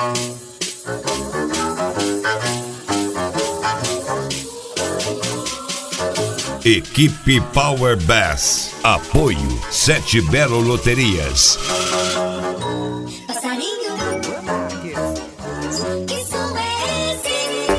Equipe Power Bass. Apoio Sete Belo Loterias. Passarinho, que som é esse?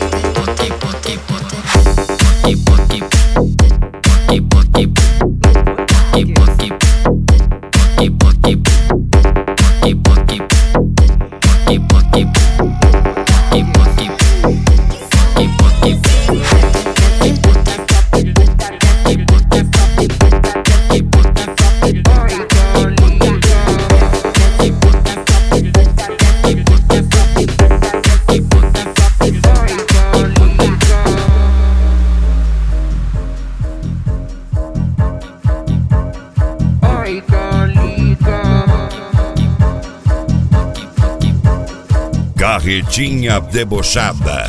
Carretinha debochada.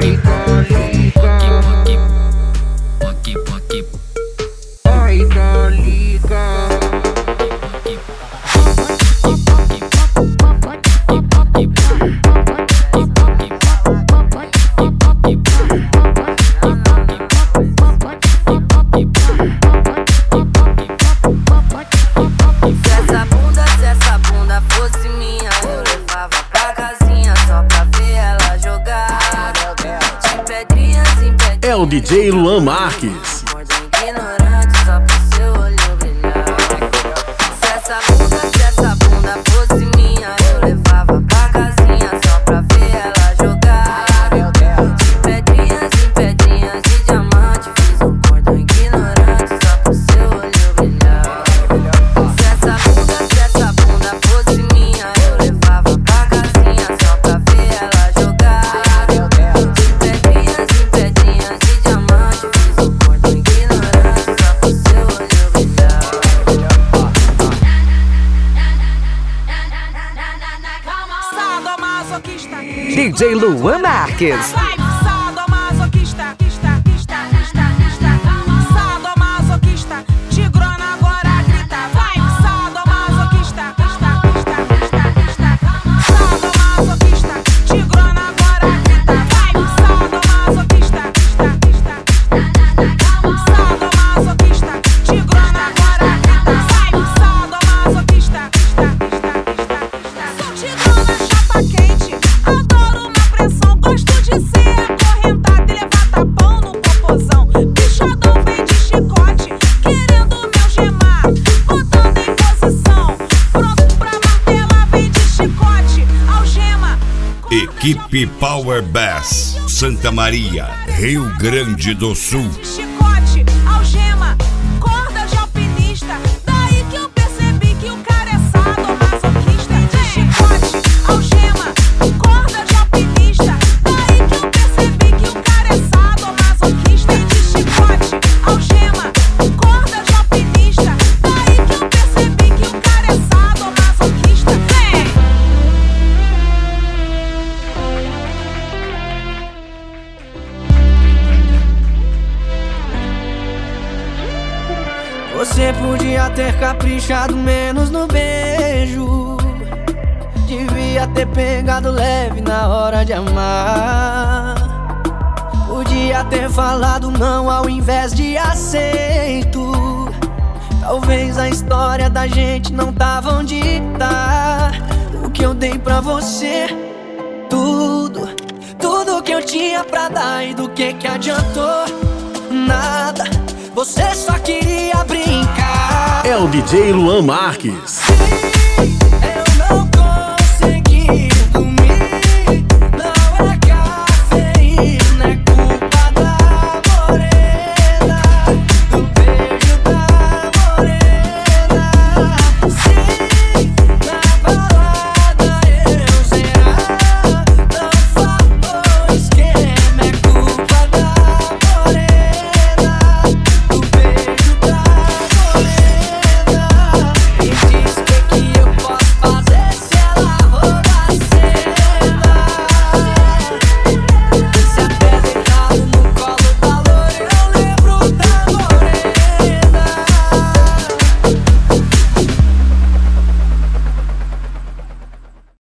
Se essa bunda fosse minha, eu levava pra casinha só pra ver ela jogar. De pedrinhas em pedrinhas. É o DJ Luan Marques. Mordo ignorante só pro seu olho brilhar. Se essa bunda fosse minha, eu levava pra casinha só pra ver ela jogar. De pedrinhas em pedrinhas de diamante, fiz um cordão ignorante só pro seu olho brilhar. Se essa bunda fosse minha, eu levava pra casinha só pra ver ela jogar. De pedrinhas em pedrinhas de diamante, fiz um cordão ignorante só pro seu olho brilhar. Sadomasoquista, DJ Luan Marques. sadomasoquista, sadomasoquista, tigrona agora grita, vai, sadomasoquista, sadomasoquista, tigrona agora grita, vai, sadomasoquista, sadomasoquista, tigrona agora grita, vai, sadomasoquista, sou tigrona chapa quente, adoro uma pressão, gosto de ser acorrentada e levar tapão no popozão. Bichadão vem de chicote, querendo me algemar, botando em posição, pronto pra martelar, vem de chicote, algema. Equipe Power Bass. Santa Maria, Rio Grande do Sul. De chicote, algema, corda de alpinista, daí que eu percebi que o cara é sadomasoquista. De chicote, algema, corda de alpinista, daí que eu percebi que o cara é sadomasoquista. De chicote, algema, corda de alpinista, daí que eu percebi que o cara é sadomasoquista. Vem! Você podia ter caprichado menos no beijo, devia ter pegado leve na hora de amar. Podia ter falado não ao invés de aceito. Talvez a história da gente não tava onde tá. O que eu dei pra você, tudo que eu tinha pra dar, e do que adiantou? Nada, você só queria brincar. É o DJ Luan Marques.